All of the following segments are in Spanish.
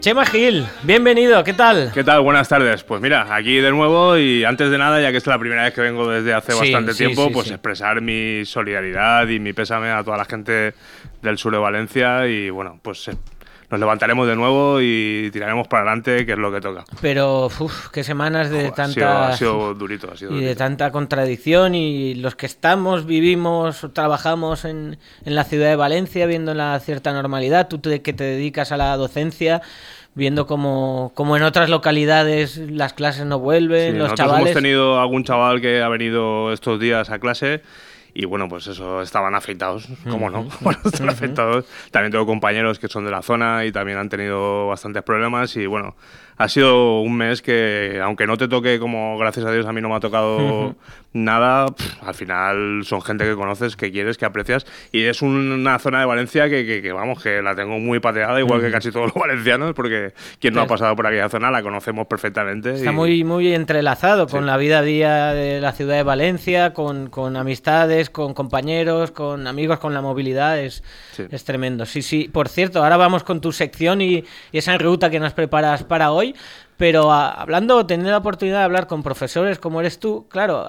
Chema Gil, bienvenido, ¿qué tal? ¿Qué tal? Buenas tardes. Pues mira, aquí de nuevo y antes de nada, ya que es la primera vez que vengo desde hace bastante tiempo, expresar mi solidaridad y mi pésame a toda la gente del sur de Valencia y bueno, pues nos levantaremos de nuevo y tiraremos para adelante, que es lo que toca. Pero, qué semanas de tanta... Ha sido durito, y de tanta contradicción, y los que estamos, vivimos, trabajamos en la ciudad de Valencia, viendo la cierta normalidad, tú que te dedicas a la docencia, viendo como en otras localidades las clases no vuelven, los chavales... Hemos tenido algún chaval que ha venido estos días a clase. Y bueno, pues eso, estaban afectados, ¿cómo no? Bueno, están afectados. También tengo compañeros que son de la zona y también han tenido bastantes problemas y bueno, ha sido un mes que, aunque no te toque, como gracias a Dios a mí no me ha tocado nada, al final son gente que conoces, que quieres, que aprecias y es una zona de Valencia que vamos, que la tengo muy pateada, igual que casi todos los valencianos, porque quien no ha pasado por aquella zona la conocemos perfectamente. Está muy entrelazado con la vida a día de la ciudad de Valencia, con amistades, con compañeros, con amigos, con la movilidad, es tremendo. Sí, por cierto, ahora vamos con tu sección y esa ruta que nos preparas para hoy, pero teniendo la oportunidad de hablar con profesores como eres tú, claro,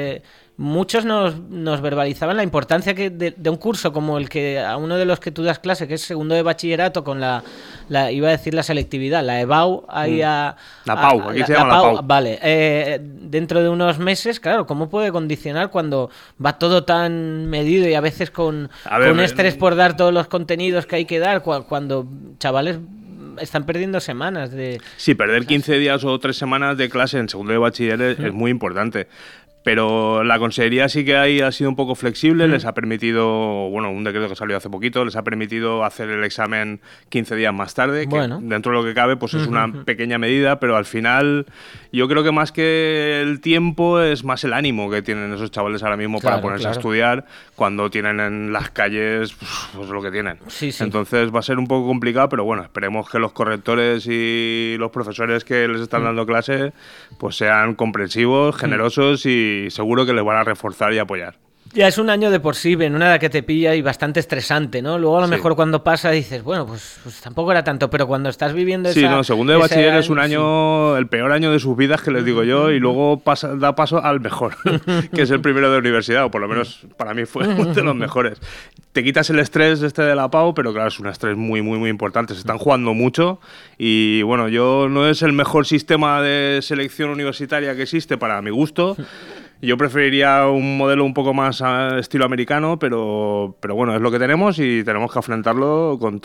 muchos nos verbalizaban la importancia de un curso como el que a uno de los que tú das clase, que es segundo de bachillerato, con la iba a decir la selectividad, la EBAU, la PAU, aquí se llama la PAU. Vale, dentro de unos meses, claro, ¿cómo puede condicionar cuando va todo tan medido y a veces con estrés por dar todos los contenidos que hay que dar, cuando chavales están perdiendo semanas de... Sí, perder 15 días o 3 semanas de clase en segundo de bachiller es muy importante. Pero la consejería sí que ha sido un poco flexible, les ha permitido, bueno, un decreto que salió hace poquito, les ha permitido hacer el examen 15 días más tarde, bueno, que dentro de lo que cabe pues es una pequeña medida, pero al final yo creo que más que el tiempo es más el ánimo que tienen esos chavales ahora mismo para ponerse a estudiar cuando tienen en las calles pues lo que tienen. Sí. Entonces va a ser un poco complicado, pero bueno, esperemos que los correctores y los profesores que les están dando clase pues sean comprensivos, generosos y seguro que les van a reforzar y apoyar. Ya es un año de por sí, en una edad que te pilla y bastante estresante, ¿no? Luego a lo mejor cuando pasa dices, bueno, pues tampoco era tanto, pero cuando estás viviendo segundo de bachiller es un año, el peor año de sus vidas, que les digo yo, y luego da paso al mejor, que es el primero de universidad, o por lo menos para mí fue uno de los mejores. Te quitas el estrés de la PAU, pero claro, es un estrés muy importante, se están jugando mucho y bueno, no es el mejor sistema de selección universitaria que existe para mi gusto. Yo preferiría un modelo un poco más estilo americano, pero bueno, es lo que tenemos y tenemos que afrontarlo con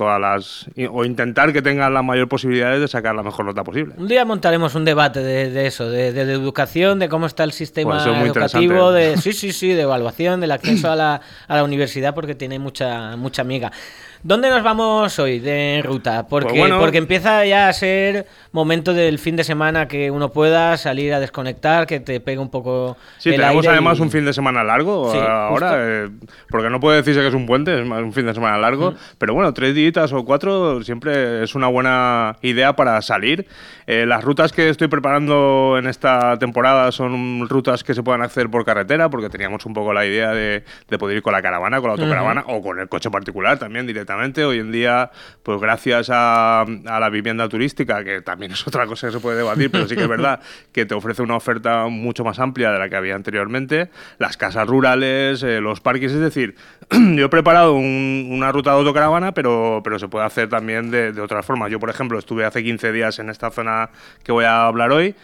o intentar que tengan las mayores posibilidades de sacar la mejor nota posible. Un día montaremos un debate de eso, de educación, de cómo está el sistema educativo, de evaluación, del acceso a la universidad, porque tiene mucha miga. ¿Dónde nos vamos hoy de ruta? Porque empieza ya a ser momento del fin de semana que uno pueda salir a desconectar, que te pegue un poco el aire. Sí, tenemos además un fin de semana largo ahora, porque no puede decirse que es un puente, es un fin de semana largo, pero bueno, 3 días o 4 siempre es una buena idea para salir. Las rutas que estoy preparando en esta temporada son rutas que se puedan hacer por carretera, porque teníamos un poco la idea de poder ir con la caravana, con la autocaravana o con el coche particular también directamente. Hoy en día, pues gracias a la vivienda turística, que también es otra cosa que se puede debatir, pero sí que es verdad que te ofrece una oferta mucho más amplia de la que había anteriormente, las casas rurales, los parques, es decir, yo he preparado una ruta de autocaravana, pero se puede hacer también de otras formas. Yo, por ejemplo, estuve hace 15 días en esta zona que voy a hablar hoy,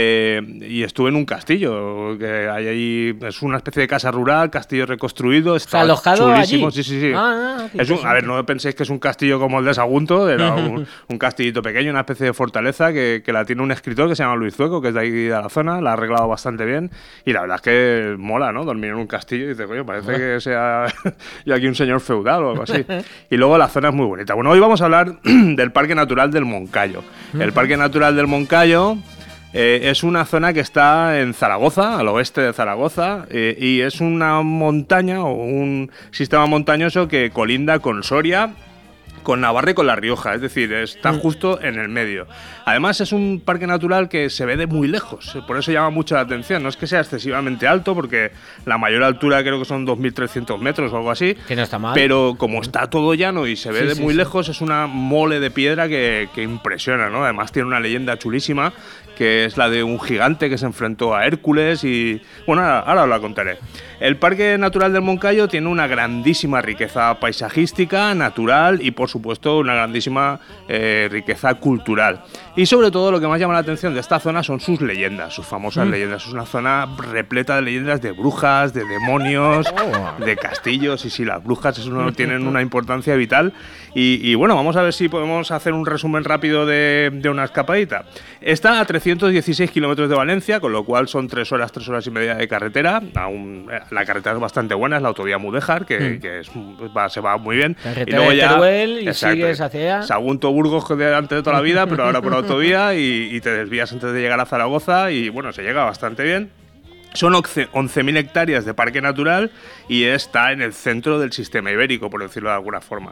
y estuve en un castillo que hay ahí, es una especie de casa rural, castillo reconstruido, está alojado chulísimo. allí. Sí. A ver, no penséis que es un castillo como el de Sagunto, era un castillito pequeño, una especie de fortaleza que la tiene un escritor que se llama Luis Zueco, que es de ahí de la zona, la ha arreglado bastante bien y la verdad es que mola, ¿no? Dormir en un castillo y dices, coño, parece que sea yo aquí un señor feudal o algo así. Y luego la zona es muy bonita. Bueno, hoy vamos a hablar del Parque Natural del Moncayo. El Parque Natural del Moncayo es una zona que está en Zaragoza, al oeste de Zaragoza, y es una montaña o un sistema montañoso que colinda con Soria con Navarra y con La Rioja, es decir, está justo en el medio. Además es un parque natural que se ve de muy lejos, por eso llama mucho la atención. No es que sea excesivamente alto, porque la mayor altura creo que son 2.300 metros o algo así. Que no está mal. Pero como está todo llano y se ve de muy lejos, es una mole de piedra que impresiona, ¿no? Además tiene una leyenda chulísima, que es la de un gigante que se enfrentó a Hércules y... Bueno, ahora os la contaré. El Parque Natural del Moncayo tiene una grandísima riqueza paisajística, natural y, por supuesto, una grandísima riqueza cultural. Y, sobre todo, lo que más llama la atención de esta zona son sus leyendas, sus famosas leyendas. Es una zona repleta de leyendas de brujas, de demonios, de castillos. Y sí, las brujas tienen una importancia vital. Y, bueno, vamos a ver si podemos hacer un resumen rápido de una escapadita. Está a 316 kilómetros de Valencia, con lo cual son 3 horas y media de carretera. La carretera es bastante buena, es la autovía Mudéjar, que se va muy bien. Carretera y luego ya, de Teruel y sigues hacia... Sagunto, Burgos de antes de toda la vida, pero ahora por autovía y te desvías antes de llegar a Zaragoza y bueno, se llega bastante bien. Son 11.000 hectáreas de parque natural y está en el centro del sistema ibérico, por decirlo de alguna forma.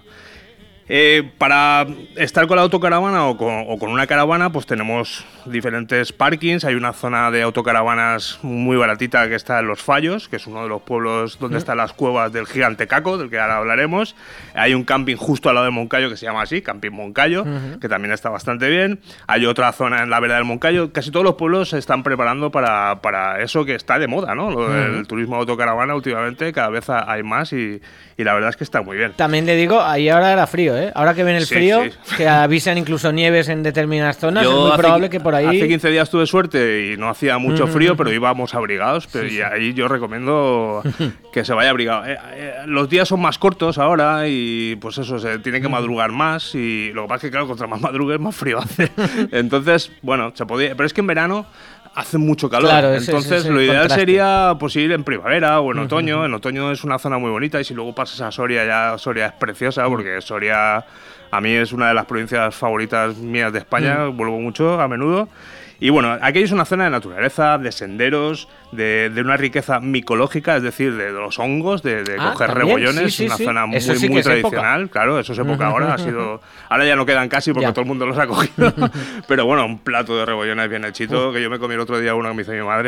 Para estar con la autocaravana o con una caravana, pues tenemos diferentes parkings. Hay una zona de autocaravanas muy baratita que está en Los Fallos, que es uno de los pueblos donde están las cuevas del gigante Caco, del que ahora hablaremos. Hay un camping justo al lado de Moncayo que se llama así, Camping Moncayo, que también está bastante bien. Hay otra zona en la vereda del Moncayo. Casi todos los pueblos se están preparando para eso que está de moda, ¿no? Lo del turismo de autocaravana últimamente cada vez hay más y la verdad es que está muy bien. También le digo, ahí ahora era frío, ¿eh? Ahora que viene el frío, que avisan incluso nieves en determinadas zonas, es muy probable que por ahí... Hace 15 días tuve suerte y no hacía mucho frío, pero íbamos abrigados, y ahí yo recomiendo que se vaya abrigado. Los días son más cortos ahora y pues eso, se tiene que madrugar más y lo que pasa es que claro, contra más madrugues más frío hace. Entonces, bueno, se podía... Pero es que en verano hace mucho calor, claro, entonces lo ideal sería pues ir en primavera o en otoño. En otoño es una zona muy bonita y si luego pasas a Soria, ya Soria es preciosa porque Soria a mí es una de las provincias favoritas mías de España, vuelvo mucho a menudo. Y bueno, aquí es una zona de naturaleza, de senderos, de una riqueza micológica, es decir, de los hongos, de coger rebollones, una zona muy tradicional, época. Claro, eso es época ahora, ahora ya no quedan casi porque todo el mundo los ha cogido, pero bueno, un plato de rebollones bien hechito, que yo me comí el otro día uno que me hizo mi madre,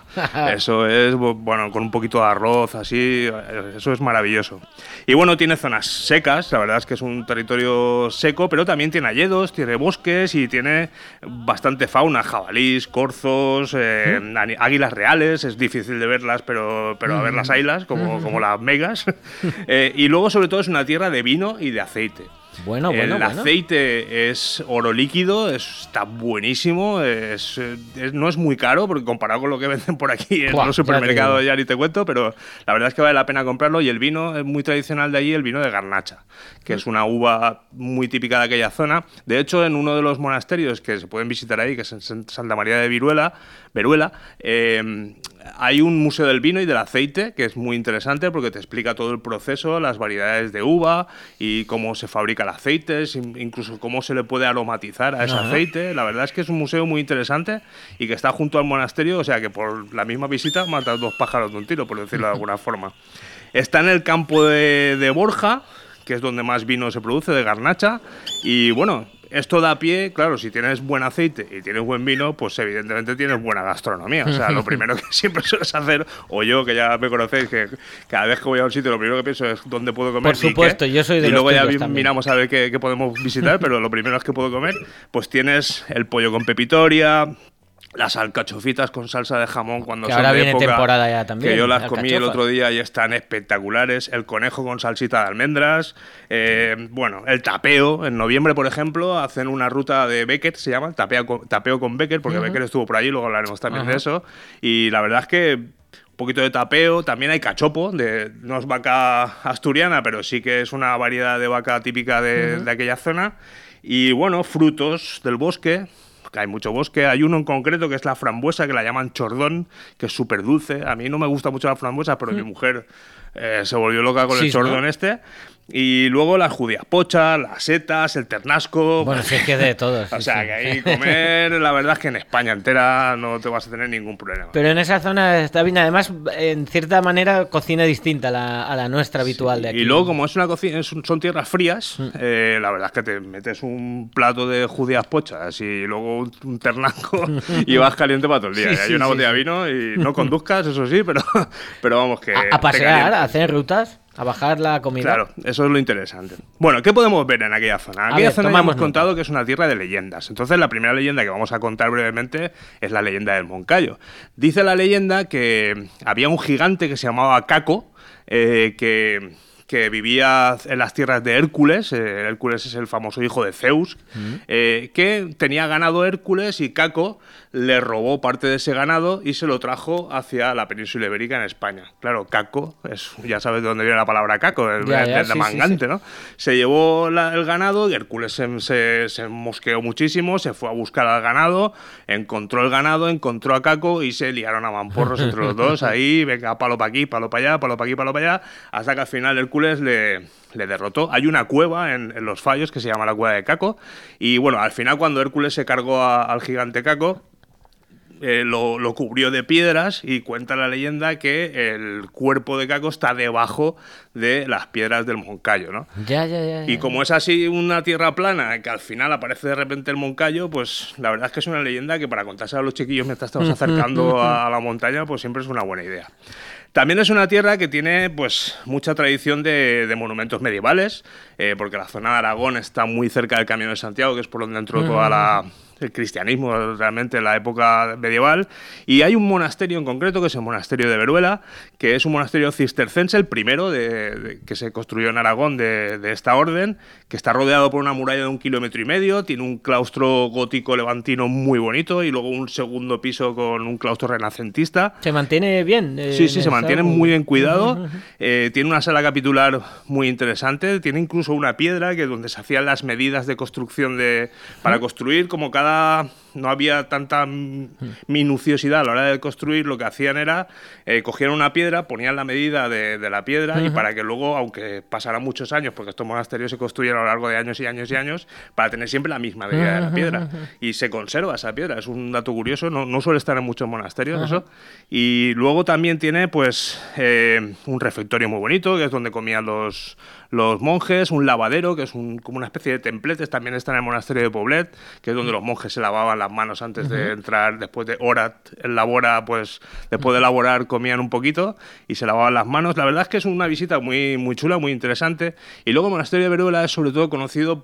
eso es, bueno, con un poquito de arroz, así, eso es maravilloso. Y bueno, tiene zonas secas, la verdad es que es un territorio seco, pero también tiene hayedos, tiene bosques y tiene bastante fauna, jabalís, corzos, águilas reales, es difícil de verlas, pero a ver las haylas, como las megas. Y luego, sobre todo, es una tierra de vino y de aceite. El aceite es oro líquido, está buenísimo, no es muy caro, porque comparado con lo que venden por aquí en los supermercados ya ni te cuento, pero la verdad es que vale la pena comprarlo. Y el vino es muy tradicional de allí, el vino de Garnacha, que es una uva muy típica de aquella zona. De hecho, en uno de los monasterios que se pueden visitar ahí, que es en Santa María de Veruela, hay un museo del vino y del aceite que es muy interesante porque te explica todo el proceso, las variedades de uva y cómo se fabrica el aceite, incluso cómo se le puede aromatizar a ese aceite. La verdad es que es un museo muy interesante y que está junto al monasterio, o sea que por la misma visita matas 2 pájaros de un tiro, por decirlo de alguna forma. Está en el campo de Borja, que es donde más vino se produce, de Garnacha, y bueno... Esto da pie, claro, si tienes buen aceite y tienes buen vino, pues evidentemente tienes buena gastronomía. O sea, lo primero que siempre sueles hacer, o yo, que ya me conocéis, que cada vez que voy a un sitio lo primero que pienso es dónde puedo comer. Por supuesto, yo soy de los tuyos. Y luego ya también. Miramos a ver qué podemos visitar, pero lo primero es que puedo comer. Pues tienes el pollo con pepitoria, las alcachofitas con salsa de jamón cuando que son ahora de viene época, temporada ya también. Que yo las comí el otro día y están espectaculares. El conejo con salsita de almendras. Bueno, el tapeo. En noviembre, por ejemplo, hacen una ruta de Becker, se llama, tapeo con Becker, porque Becker estuvo por allí, luego hablaremos también de eso. Y la verdad es que un poquito de tapeo, también hay cachopo, no es vaca asturiana, pero sí que es una variedad de vaca típica de aquella zona. Y bueno, frutos del bosque, que hay mucho bosque. Hay uno en concreto que es la frambuesa, que la llaman chordón, que es súper dulce. A mí no me gusta mucho la frambuesa, pero mi mujer se volvió loca con el chordón, ¿no? Y luego las judías pochas, las setas, el ternasco... Bueno, sí, es que de todos. O sea, que ahí comer, la verdad es que en España entera no te vas a tener ningún problema. Pero en esa zona está bien, además, en cierta manera, cocina distinta a la nuestra habitual de aquí. Y luego, como es una cocina, son tierras frías, la verdad es que te metes un plato de judías pochas y luego un ternasco y vas caliente para todo el día. Hay una botella de vino y no conduzcas, eso sí, pero vamos que... A pasear, a hacer rutas... A bajar la comida. Claro, eso es lo interesante. Bueno, ¿qué podemos ver en aquella zona? En aquella zona ya hemos contado que es una tierra de leyendas. Entonces, la primera leyenda que vamos a contar brevemente es la leyenda del Moncayo. Dice la leyenda que había un gigante que se llamaba Caco, que vivía en las tierras de Hércules. Hércules es el famoso hijo de Zeus, que tenía ganado Hércules y Caco le robó parte de ese ganado y se lo trajo hacia la península ibérica en España. Claro, Caco, ya sabes de dónde viene la palabra Caco, de mangante, ¿no? Se llevó el ganado y Hércules se mosqueó muchísimo, se fue a buscar al ganado, encontró el ganado, encontró a Caco y se liaron a mamporros entre los dos. Ahí, venga, palo para aquí, palo para allá, palo para aquí, palo para allá, hasta que al final Hércules le derrotó. Hay una cueva en los Fallos que se llama la cueva de Caco y bueno, al final cuando Hércules se cargó al gigante Caco, lo cubrió de piedras y cuenta la leyenda que el cuerpo de Caco está debajo de las piedras del Moncayo, ¿no? Ya. Y como es así una tierra plana, que al final aparece de repente el Moncayo, pues la verdad es que es una leyenda que para contarse a los chiquillos mientras estamos acercando a la montaña, pues siempre es una buena idea. También es una tierra que tiene pues mucha tradición de monumentos medievales, porque la zona de Aragón está muy cerca del Camino de Santiago, que es por donde entró toda el cristianismo realmente en la época medieval, y hay un monasterio en concreto que es el monasterio de Veruela, que es un monasterio cistercense, el primero que se construyó en Aragón de esta orden, que está rodeado por una muralla de 1,5 kilómetros, tiene un claustro gótico levantino muy bonito y luego un segundo piso con un claustro renacentista. ¿Se mantiene bien? Sí, se mantiene muy bien cuidado, tiene una sala capitular muy interesante, tiene incluso una piedra que donde se hacían las medidas de construcción para construir, como no había tanta minuciosidad a la hora de construir, lo que hacían era cogían una piedra, ponían la medida de la piedra y para que luego, aunque pasaran muchos años, porque estos monasterios se construyen a lo largo de años y años y años, para tener siempre la misma medida de la piedra. Y se conserva esa piedra, es un dato curioso, no suele estar en muchos monasterios eso. Y luego también tiene pues un refectorio muy bonito, que es donde comían los monjes, un lavadero, que es como una especie de templetes, también está en el monasterio de Poblet, que es donde los monjes se lavaban las manos antes de entrar, después de horas en labora, pues después de elaborar comían un poquito y se lavaban las manos. La verdad es que es una visita muy, muy chula, muy interesante. Y luego el monasterio de Veruela es sobre todo conocido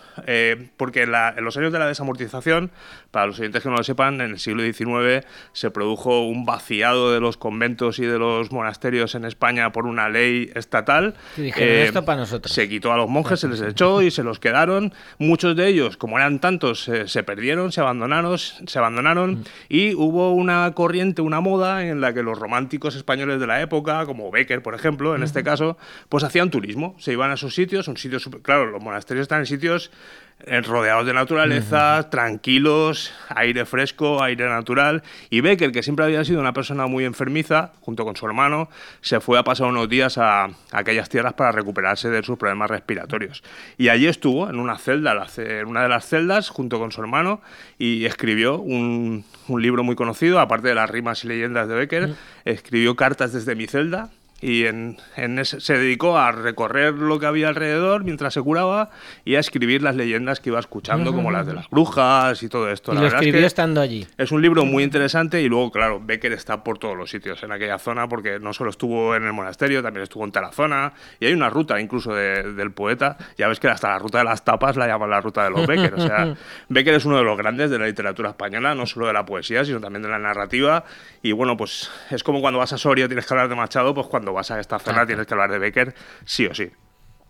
porque en los años de la desamortización, para los oyentes que no lo sepan, en el siglo XIX se produjo un vaciado de los conventos y de los monasterios en España por una ley estatal. Y dijeron, esto para nosotros. Se quitó a los monjes, se les echó y se los quedaron. Muchos de ellos, como eran tantos, se perdieron, se abandonaron y hubo una corriente, una moda en la que los románticos españoles de la época, como Bécquer, por ejemplo, en este caso, pues hacían turismo. Se iban a esos sitios, son sitios, claro, los monasterios están en sitios rodeados de naturaleza, tranquilos, aire fresco, aire natural. Y Bécquer, que siempre había sido una persona muy enfermiza, junto con su hermano, se fue a pasar unos días a aquellas tierras para recuperarse de sus problemas respiratorios. Y allí estuvo, en una celda, en una de las celdas, junto con su hermano, y escribió un libro muy conocido, aparte de las rimas y leyendas de Bécquer, escribió Cartas desde mi celda. Y se dedicó a recorrer lo que había alrededor mientras se curaba y a escribir las leyendas que iba escuchando, como las de las brujas y todo esto. Y lo escribió estando allí. Es un libro muy interesante y luego, claro, Bécquer está por todos los sitios en aquella zona porque no solo estuvo en el monasterio, también estuvo en Tarazona y hay una ruta incluso del poeta. Ya ves que hasta la ruta de las tapas la llaman la ruta de los Bécquer. O sea, Bécquer es uno de los grandes de la literatura española, no solo de la poesía, sino también de la narrativa. Y bueno, pues es como cuando vas a Soria tienes que hablar de Machado, pues cuando vas a esta zona tienes que hablar de Bécquer sí o sí.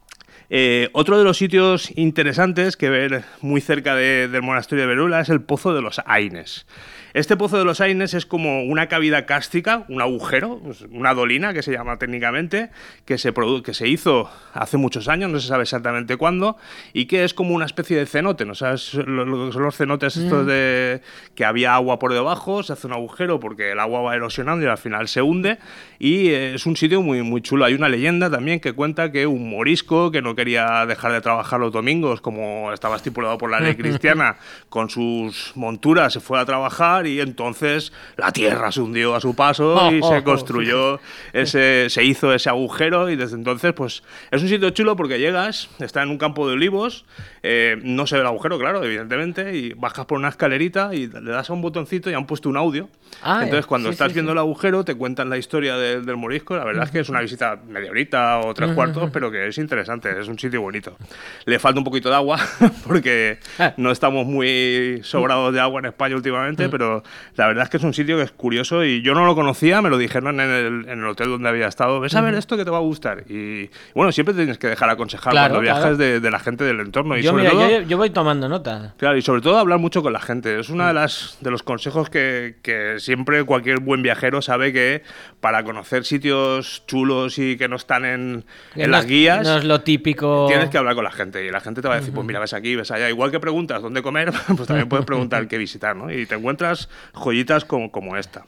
Otro de los sitios interesantes que ver muy cerca del monasterio de Veruela es el Pozo de los Aines. Este Pozo de los Aines es como una cavidad kárstica, un agujero, una dolina que se llama técnicamente, que se hizo hace muchos años, no se sabe exactamente cuándo, y que es como una especie de cenote, ¿no sabes lo que son los cenotes estos de que había agua por debajo, se hace un agujero porque el agua va erosionando y al final se hunde, y es un sitio muy, muy chulo. Hay una leyenda también que cuenta que un morisco que no quería dejar de trabajar los domingos, como estaba estipulado por la ley cristiana, con sus monturas se fue a trabajar, y entonces la tierra se hundió a su paso y se construyó se hizo ese agujero, y desde entonces pues es un sitio chulo porque llegas, está en un campo de olivos, no se ve el agujero, claro, evidentemente, y bajas por una escalerita y le das a un botoncito y han puesto un audio. Entonces cuando estás viendo el agujero te cuentan la historia del morisco. La verdad es que es una visita media horita o 3/4, pero que es interesante, es un sitio bonito. Le falta un poquito de agua porque no estamos muy sobrados de agua en España últimamente, pero la verdad es que es un sitio que es curioso y yo no lo conocía, me lo dijeron en el hotel donde había estado. Ves a ver esto que te va a gustar. Y bueno, siempre tienes que dejar aconsejar cuando viajas de la gente del entorno. Y yo voy tomando nota. Claro, y sobre todo hablar mucho con la gente. Es uno de los consejos que siempre cualquier buen viajero sabe, que para conocer sitios chulos y que no están en las guías, no es lo típico. Tienes que hablar con la gente y la gente te va a decir, pues mira, ves aquí, ves allá. Igual que preguntas dónde comer, pues también puedes preguntar qué visitar, ¿no? Y te encuentras joyitas como esta.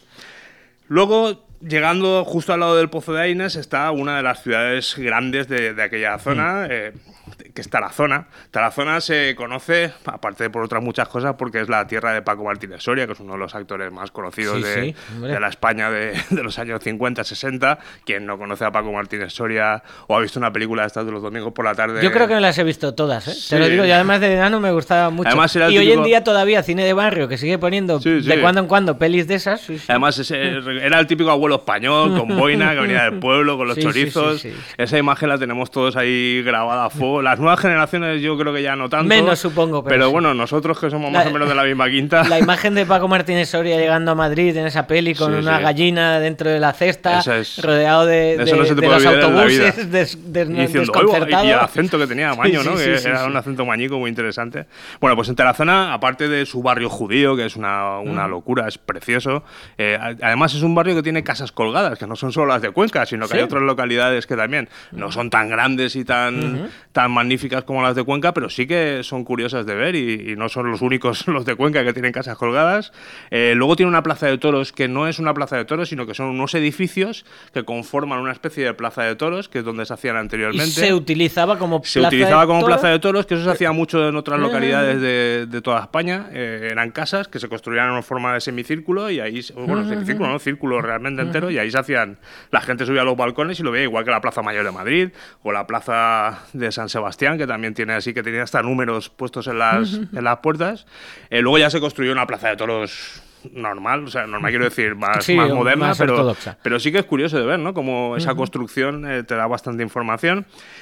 Luego, llegando justo al lado del Pozo de Aines, está una de las ciudades grandes de aquella zona, que es Tarazona. Tarazona se conoce, aparte de por otras muchas cosas, porque es la tierra de Paco Martínez Soria, que es uno de los actores más conocidos de la España de los años 50, 60. Quien no conoce a Paco Martínez Soria o ha visto una película de estas de los domingos por la tarde... Yo creo que me las he visto todas, ¿eh? Sí. Te lo digo, y además de enano me gustaba mucho. Además, y hoy en día todavía cine de barrio, que sigue poniendo de cuando en cuando pelis de esas. Además, era el típico abuelo español con boina que venía del pueblo con los chorizos. Esa imagen la tenemos todos ahí grabada a fuego. Las nuevas generaciones yo creo que ya no tanto. Menos, supongo. Pero bueno, nosotros que somos más o menos de la misma quinta. La imagen de Paco Martínez Soria llegando a Madrid en esa peli con una gallina dentro de la cesta, rodeado de los autobuses desconcertados. Y el acento que tenía Maño, ¿no? Que era un acento mañico muy interesante. Bueno, pues en Tarazona, aparte de su barrio judío, que es una locura, es precioso, además es un barrio que tiene casas colgadas, que no son solo las de Cuenca, sino que hay otras localidades que también no son tan grandes y tan magníficas como las de Cuenca, pero sí que son curiosas de ver y no son los únicos los de Cuenca que tienen casas colgadas. Luego tiene una plaza de toros que no es una plaza de toros, sino que son unos edificios que conforman una especie de plaza de toros, que es donde se hacían anteriormente. ¿Y se utilizaba como plaza de toros, que eso se hacía mucho en otras localidades de toda España. Eran casas que se construían en forma de semicírculo y ahí, semicírculo, no, círculo realmente entero, y ahí se hacían, la gente subía a los balcones y lo veía, igual que la Plaza Mayor de Madrid o la Plaza de San Sebastián, que también tiene así, que tenía hasta números puestos en las puertas. Luego ya se construyó una plaza de toros normal, o sea, normal quiero decir, más moderna, pero sí que es curioso de ver, ¿no? Como esa construcción te da bastante información.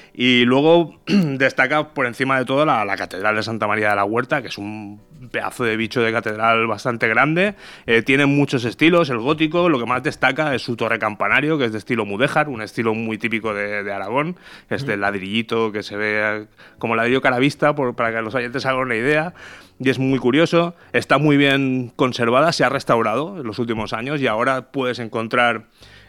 Y luego destaca por encima de todo la Catedral de Santa María de la Huerta, que es un pedazo de bicho de catedral bastante grande. Tiene muchos estilos, el gótico, lo que más destaca es su torre campanario, que es de estilo mudéjar, un estilo muy típico de Aragón, es del ladrillito que se ve como ladrillo caravista, para que los oyentes hagan una idea. Y es muy curioso, está muy bien conservada, se ha restaurado en los últimos años y ahora puedes encontrar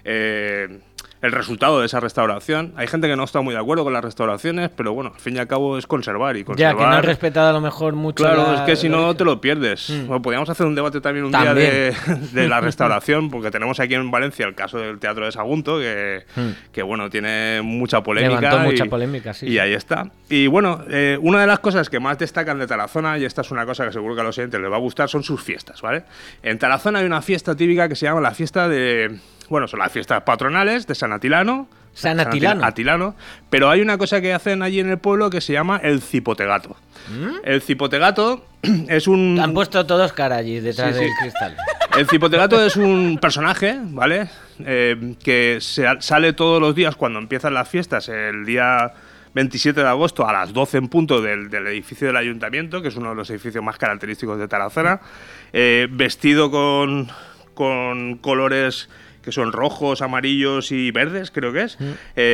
el resultado de esa restauración. Hay gente que no está muy de acuerdo con las restauraciones, pero bueno, al fin y al cabo es conservar. Ya, que no has respetado a lo mejor mucho. Claro, es que si no te lo pierdes. Bueno, podríamos hacer un debate también día de la restauración, porque tenemos aquí en Valencia el caso del Teatro de Sagunto, que bueno, tiene mucha polémica. Levantó mucha polémica, sí. Y ahí está. Y bueno, una de las cosas que más destacan de Tarazona, y esta es una cosa que seguro que a los oyentes les va a gustar, son sus fiestas, ¿vale? En Tarazona hay una fiesta típica que se llama la fiesta de... Bueno, son las fiestas patronales de San Atilano. San Atilano. Pero hay una cosa que hacen allí en el pueblo que se llama el cipotegato. El cipotegato es un... Han puesto todos cara allí detrás del cristal. El cipotegato es un personaje, ¿vale? Que sale todos los días cuando empiezan las fiestas, el día 27 de agosto a las 12 en punto del edificio del ayuntamiento, que es uno de los edificios más característicos de Tarazona, vestido con colores que son rojos, amarillos y verdes, creo que es.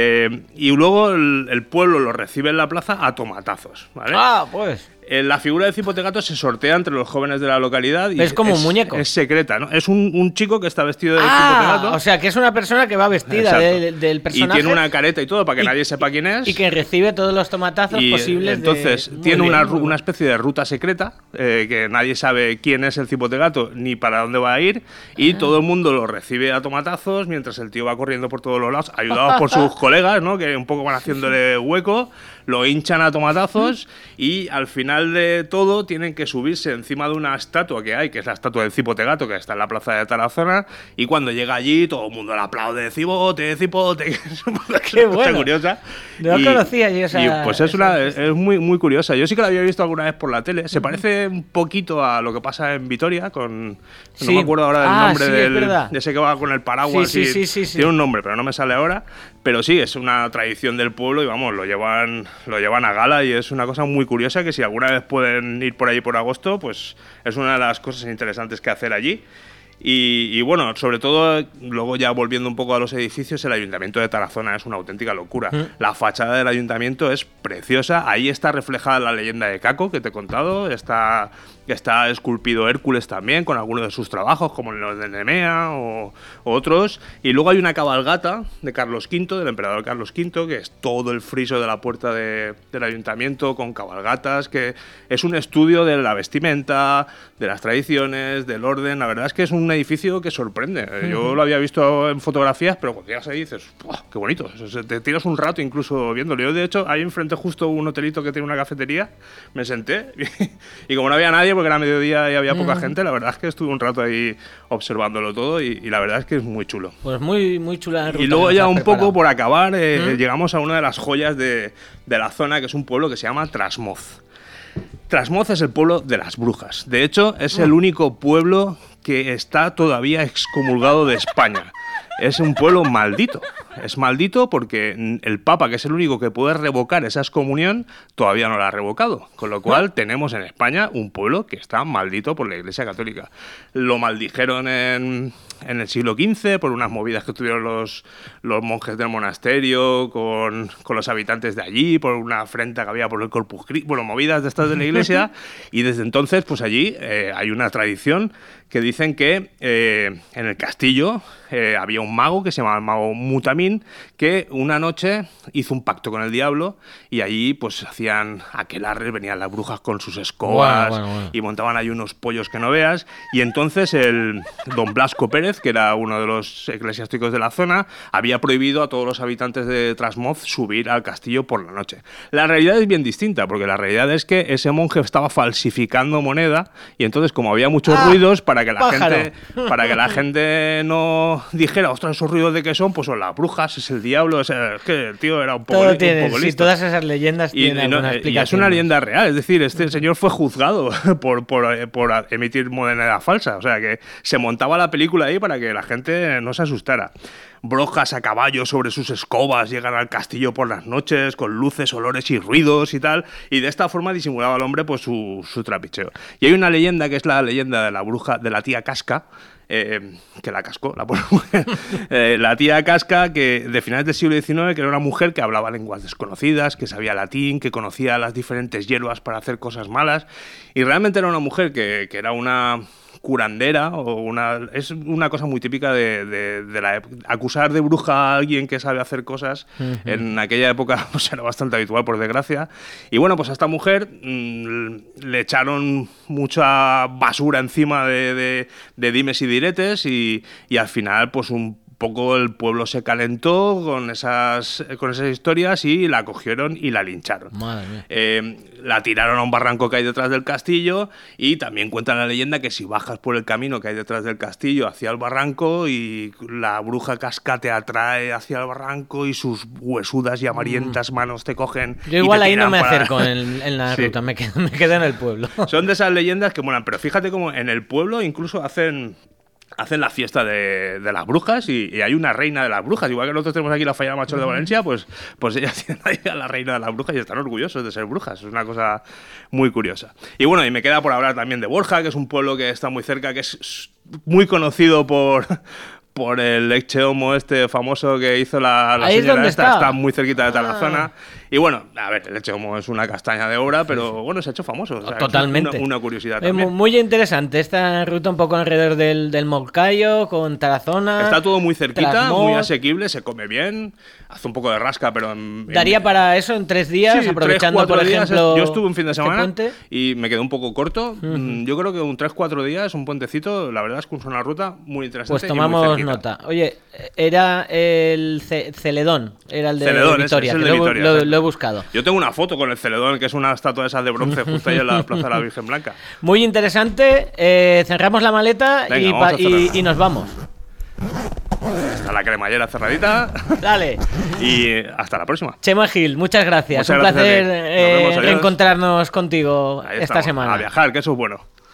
Y luego el pueblo lo recibe en la plaza a tomatazos, ¿vale? Ah, pues... La figura del cipote gato se sortea entre los jóvenes de la localidad. Y es como un muñeco. Es secreta, ¿no? Es un chico que está vestido de cipote gato. O sea, que es una persona que va vestida del personaje. Y tiene una careta y todo para que nadie sepa quién es. Y que recibe todos los tomatazos posibles. Entonces, tiene una especie de ruta secreta, que nadie sabe quién es el cipote gato ni para dónde va a ir. Y todo el mundo lo recibe a tomatazos mientras el tío va corriendo por todos los lados, ayudados por sus colegas, ¿no? Que un poco van haciéndole hueco. Lo hinchan a tomatazos y al final de todo tienen que subirse encima de una estatua que hay, que es la estatua del cipote gato, que está en la plaza de Tarazona, y cuando llega allí todo el mundo le aplaude, cipote, cipote, que es una Qué bueno. cosa curiosa. No conocía yo esa... Y pues es muy, muy curiosa. Yo sí que la había visto alguna vez por la tele. Se parece un poquito a lo que pasa en Vitoria, con... No me acuerdo ahora del nombre de ese que va con el paraguas. Sí. Tiene un nombre, pero no me sale ahora. Pero sí, es una tradición del pueblo y vamos, lo llevan a gala y es una cosa muy curiosa que si alguna vez pueden ir por allí por agosto, pues es una de las cosas interesantes que hacer allí. Y bueno, sobre todo, luego ya volviendo un poco a los edificios, el Ayuntamiento de Tarazona es una auténtica locura. La fachada del ayuntamiento es preciosa, ahí está reflejada la leyenda de Caco que te he contado, está esculpido Hércules también con algunos de sus trabajos, como los de Nemea o otros. Y luego hay una cabalgata de Carlos V, del emperador Carlos V, que es todo el friso de la puerta del ayuntamiento con cabalgatas, que es un estudio de la vestimenta, de las tradiciones, del orden. La verdad es que es un edificio que sorprende. Yo lo había visto en fotografías, pero cuando llegas ahí dices, ¡qué bonito! Te tiras un rato incluso viéndolo. Yo, de hecho, ahí enfrente justo un hotelito que tiene una cafetería, me senté y como no había nadie, porque era mediodía y había poca gente, la verdad es que estuve un rato ahí observándolo todo y la verdad es que es muy chulo. Pues muy, muy chula. Y luego ya un poco por acabar, llegamos a una de las joyas de la zona, que es un pueblo que se llama Trasmoz. Trasmoz es el pueblo de las brujas. De hecho, es el único pueblo que está todavía excomulgado de España. Es un pueblo maldito. Es maldito porque el Papa, que es el único que puede revocar esa excomunión, todavía no la ha revocado. Con lo cual tenemos en España un pueblo que está maldito por la Iglesia Católica. Lo maldijeron en el siglo XV por unas movidas que tuvieron los monjes del monasterio con los habitantes de allí, por una afrenta que había por el Corpus Christi, bueno, movidas de estas de la Iglesia. Y desde entonces, pues allí hay una tradición que dicen que en el castillo había un mago que se llamaba el mago Mutamín, que una noche hizo un pacto con el diablo y allí pues hacían aquelarres, venían las brujas con sus escobas y montaban ahí unos pollos que no veas. Y entonces el don Blasco Pérez, que era uno de los eclesiásticos de la zona, había prohibido a todos los habitantes de Trasmoz subir al castillo por la noche. La realidad es bien distinta, porque la realidad es que ese monje estaba falsificando moneda y entonces, como había muchos ruidos, para que la gente no dijera, ostras, esos ruidos de qué son, pues son las brujas, es el diablo, es que el tío era un poco listo. Sí, todas esas leyendas tienen alguna explicación. Y es una leyenda real, es decir, este señor fue juzgado por emitir moneda falsa, o sea que se montaba la película ahí para que la gente no se asustara. Brujas a caballo sobre sus escobas llegan al castillo por las noches con luces, olores y ruidos y tal, y de esta forma disimulaba el hombre pues su trapicheo. Y hay una leyenda que es la leyenda de la bruja, de la tía Casca, que la cascó, la pobre mujer. La tía Casca, que de finales del siglo XIX, que era una mujer que hablaba lenguas desconocidas, que sabía latín, que conocía las diferentes hierbas para hacer cosas malas, y realmente era una mujer que era una curandera, es una cosa muy típica de la época. Acusar de bruja a alguien que sabe hacer cosas en aquella época pues era bastante habitual, por desgracia. Y bueno, pues a esta mujer le echaron mucha basura encima de dimes y diretes y al final pues un poco el pueblo se calentó con esas historias y la cogieron y la lincharon. Madre mía. La tiraron a un barranco que hay detrás del castillo y también cuenta la leyenda que si bajas por el camino que hay detrás del castillo hacia el barranco y la bruja Casca te atrae hacia el barranco y sus huesudas y amarillentas manos te cogen. Yo igual ahí no me acerco en la ruta, me quedo en el pueblo. Son de esas leyendas que molan, pero fíjate cómo en el pueblo incluso hacen la fiesta de las brujas y hay una reina de las brujas. Igual que nosotros tenemos aquí la Falla Mayor de Valencia, pues ellas tienen ahí a la reina de las brujas y están orgullosos de ser brujas. Es una cosa muy curiosa. Y bueno, y me queda por hablar también de Borja, que es un pueblo que está muy cerca, que es muy conocido por por el Leche Homo este famoso que hizo la Ahí señora es donde está muy cerquita de Tarazona. Y bueno, a ver, el Leche Homo es una castaña de obra, pero bueno, se ha hecho famoso. O sea, totalmente. Una curiosidad también. Muy interesante esta ruta un poco alrededor del Moncayo, con Tarazona. Está todo muy cerquita, Trasmoz. muy asequible, se come bien, hace un poco de rasca, pero... ¿Daría para eso en 3 días, sí, aprovechando, 3, 4 por ejemplo, yo estuve un fin de semana puente? y me quedé un poco corto. Yo creo que un 3-4 días, un puentecito, la verdad es que es una ruta muy interesante. Pues tomamos nota. Oye, era el Celedón, era el de Celedón, Vitoria, es el que de Vitoria, lo he buscado. Yo tengo una foto con el Celedón, que es una estatua esas de bronce justo ahí en la Plaza de la Virgen Blanca. Muy interesante. Cerramos la maleta. Venga, y nos vamos. Está la cremallera cerradita. Dale. Y hasta la próxima. Chema Gil, muchas gracias. Muchas Un gracias placer reencontrarnos contigo esta semana. A viajar, que eso es bueno.